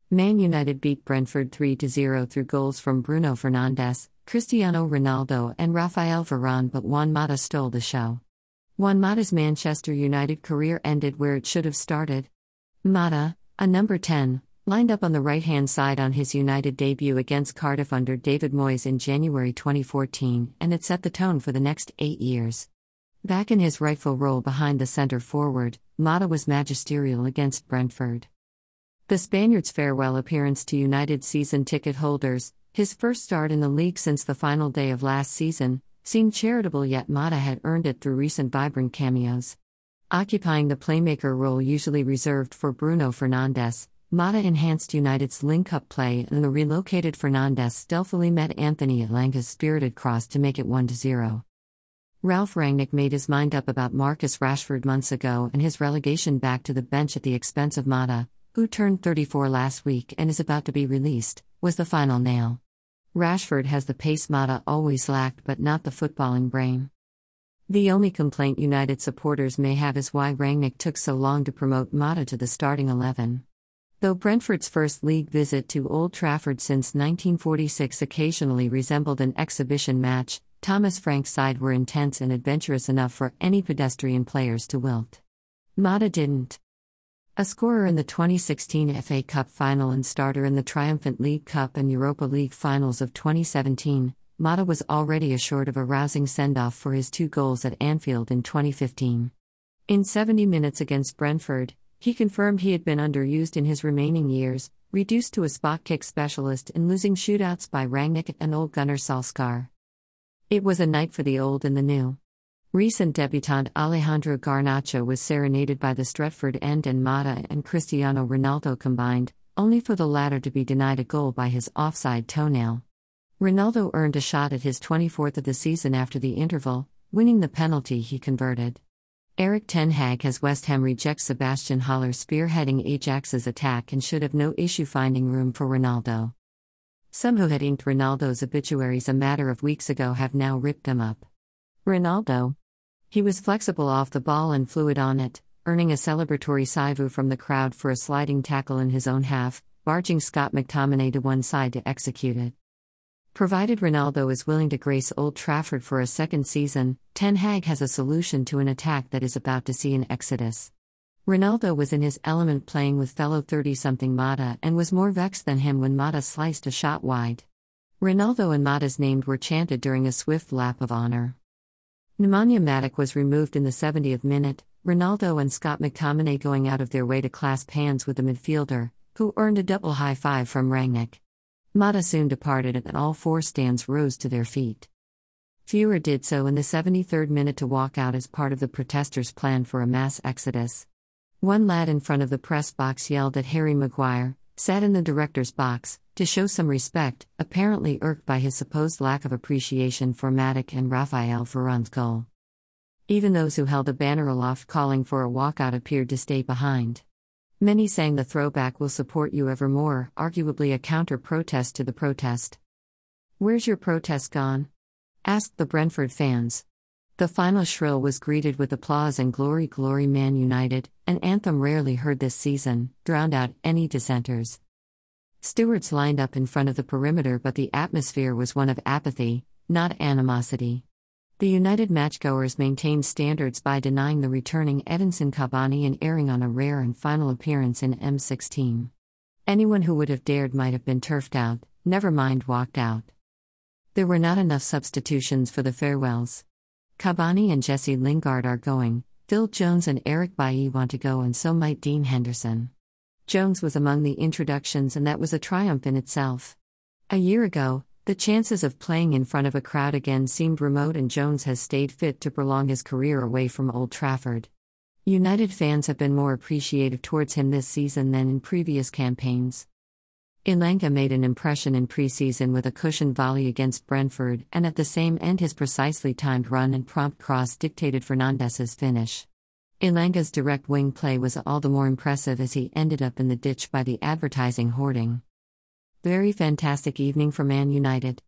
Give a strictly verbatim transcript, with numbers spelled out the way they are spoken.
Man United beat Brentford three to zero through goals from Bruno Fernandes, Cristiano Ronaldo and Rafael Varane, but Juan Mata stole the show. Juan Mata's Manchester United career ended where it should have started. Mata, a number ten, lined up on the right-hand side on his United debut against Cardiff under David Moyes in January twenty fourteen, and it set the tone for the next eight years. Back in his rightful role behind the centre-forward, Mata was magisterial against Brentford. The Spaniard's farewell appearance to United season ticket holders, his first start in the league since the final day of last season, seemed charitable, yet Mata had earned it through recent vibrant cameos. Occupying the playmaker role usually reserved for Bruno Fernandes, Mata enhanced United's link-up play, and the relocated Fernandes stealthily met Anthony Elanga's spirited cross to make it one to zero. Ralf Rangnick made his mind up about Marcus Rashford months ago and his relegation back to the bench at the expense of Mata, who turned thirty-four last week and is about to be released, was the final nail. Rashford has the pace Mata always lacked, but not the footballing brain. The only complaint United supporters may have is why Rangnick took so long to promote Mata to the starting eleven. Though Brentford's first league visit to Old Trafford since nineteen forty-six occasionally resembled an exhibition match, Thomas Frank's side were intense and adventurous enough for any pedestrian players to wilt. Mata didn't. A scorer in the twenty sixteen F A Cup final and starter in the triumphant League Cup and Europa League finals of twenty seventeen, Mata was already assured of a rousing send-off for his two goals at Anfield in twenty fifteen. In seventy minutes against Brentford, he confirmed he had been underused in his remaining years, reduced to a spot kick specialist and losing shootouts by Rangnick and Ole Gunnar Solskjaer. It was a night for the old and the new. Recent debutant Alejandro Garnacho was serenaded by the Stretford end, and Mata and Cristiano Ronaldo combined, only for the latter to be denied a goal by his offside toenail. Ronaldo earned a shot at his twenty-fourth of the season after the interval, winning the penalty he converted. Erik ten Hag has West Ham reject Sebastian Haller spearheading Ajax's attack and should have no issue finding room for Ronaldo. Some who had inked Ronaldo's obituaries a matter of weeks ago have now ripped him up. Ronaldo. He was flexible off the ball and fluid on it, earning a celebratory saivu from the crowd for a sliding tackle in his own half, barging Scott McTominay to one side to execute it. Provided Ronaldo is willing to grace Old Trafford for a second season, Ten Hag has a solution to an attack that is about to see an exodus. Ronaldo was in his element playing with fellow thirty-something Mata and was more vexed than him when Mata sliced a shot wide. Ronaldo and Mata's names were chanted during a swift lap of honor. Nemanja Matic was removed in the seventieth minute, Ronaldo and Scott McTominay going out of their way to clasp hands with the midfielder, who earned a double high-five from Rangnick. Mata soon departed and all four stands rose to their feet. Fewer did so in the seventy-third minute to walk out as part of the protesters' plan for a mass exodus. One lad in front of the press box yelled at Harry Maguire, sat in the director's box, to show some respect, apparently irked by his supposed lack of appreciation for Matic and Rafael Varane's goal. Even those who held a banner aloft calling for a walkout appeared to stay behind. Many sang the throwback "We'll support you evermore," arguably a counter-protest to the protest. "Where's your protest gone?" asked the Brentford fans. The final shrill was greeted with applause and "Glory, Glory Man United," an anthem rarely heard this season, drowned out any dissenters. Stewards lined up in front of the perimeter, but the atmosphere was one of apathy, not animosity. The United matchgoers maintained standards by denying the returning Edinson Cavani and erring on a rare and final appearance in M sixteen. Anyone who would have dared might have been turfed out, never mind walked out. There were not enough substitutions for the farewells. Cavani and Jesse Lingard are going, Phil Jones and Eric Bailly want to go, and so might Dean Henderson. Jones was among the introductions, and that was a triumph in itself. A year ago, the chances of playing in front of a crowd again seemed remote, and Jones has stayed fit to prolong his career away from Old Trafford. United fans have been more appreciative towards him this season than in previous campaigns. Elanga made an impression in pre-season with a cushioned volley against Brentford, and at the same end his precisely timed run and prompt cross dictated Fernandes's finish. Elanga's direct wing play was all the more impressive as he ended up in the ditch by the advertising hoarding. Very fantastic evening for Man United.